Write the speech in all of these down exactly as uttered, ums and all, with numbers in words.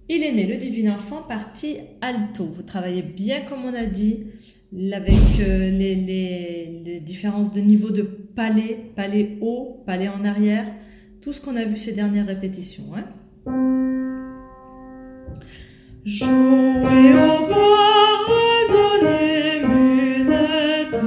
Il est né le divin enfant, partie alto. Vous travaillez bien comme on a dit, avec euh, les, les, les différences de niveau de palais, palais haut, palais en arrière, tout ce qu'on a vu ces dernières répétitions. Hein. Jouez au bois, résonnez, musette.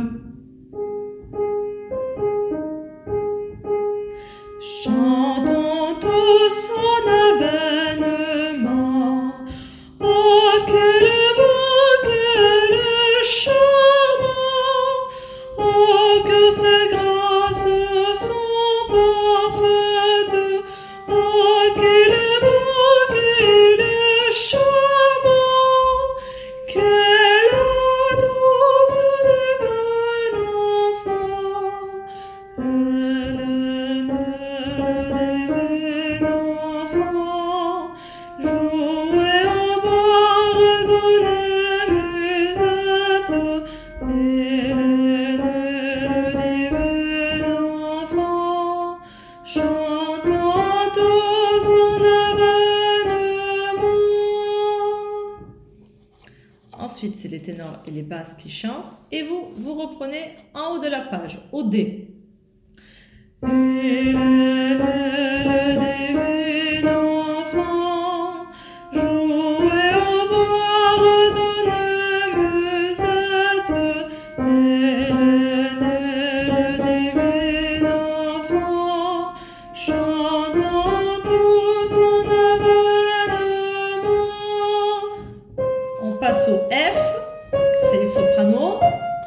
Chantons tous son avènement. Oh, quel beau, quel charmant. Oh, que ses grâces sont parfaites. Oh, qu'il est beau, qu'il est charmant. Quelle douce divin enfant. Elle est née, le divin enfant. Jouez au bois, résonnez, musette. Il est né, le divin enfant. Chantons tous son avènement. Ensuite, c'est les ténors et les basses qui chantent. Et vous, vous reprenez en haut de la page, au D. Il est né, le divin enfant. Jouez au bois, résonnez, musette. Il est né, le divin enfant. Chantons tous son avènement. On passe au F, c'est les sopranos.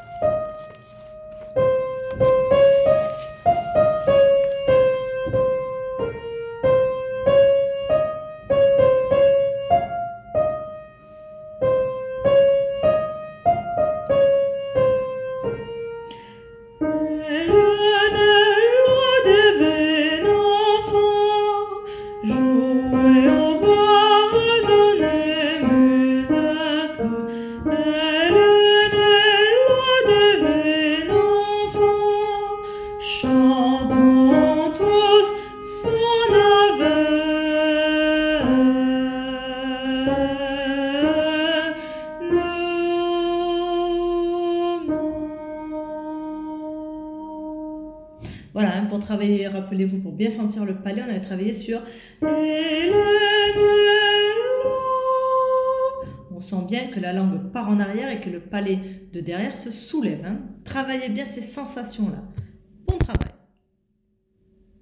Elle est née, le divin enfant. Jouez au bois, résonnez, musette. Elle est née, le divin enfant. Chantons tous son avènement. Voilà, hein, pour travailler, rappelez-vous, pour bien sentir le palais, on avait travaillé sur Il est né, on sent bien que la langue part en arrière et que le palais de derrière se soulève. Hein. Travaillez bien ces sensations-là. Bon travail.